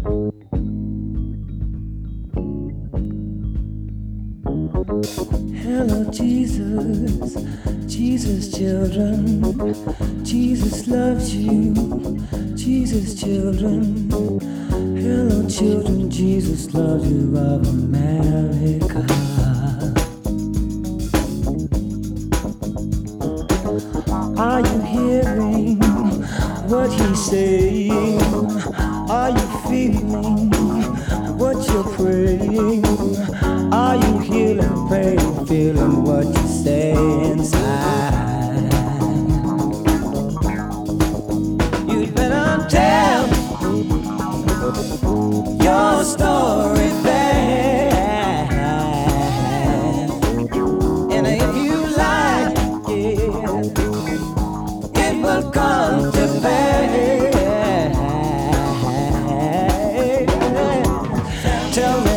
Hello, Jesus, Jesus, children. Jesus loves you, Jesus, children. Hello, children, Jesus loves you of America. Are you hearing what he's saying? Are you feeling what you're praying? Are you healing, praying, feeling what you say inside? You'd better tell your story fast. And if you like it, it will come to pass. Tell me,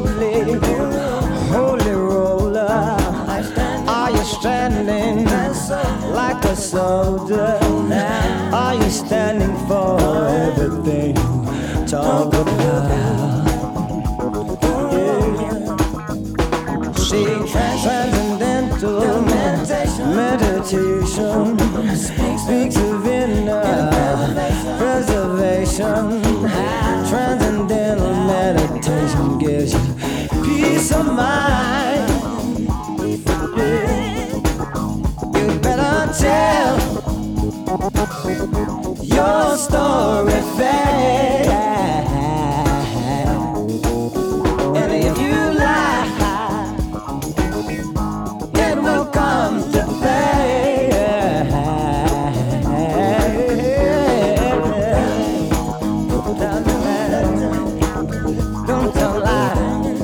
holy roller, are you standing like a soldier? Are you standing for everything you talk about? Yeah. See, transcendental meditation speaks of inner preservation. Transcendental meditation gives you peace of mind. You better tell your story fast. And if you lie, it will come to pass. Don't tell lies.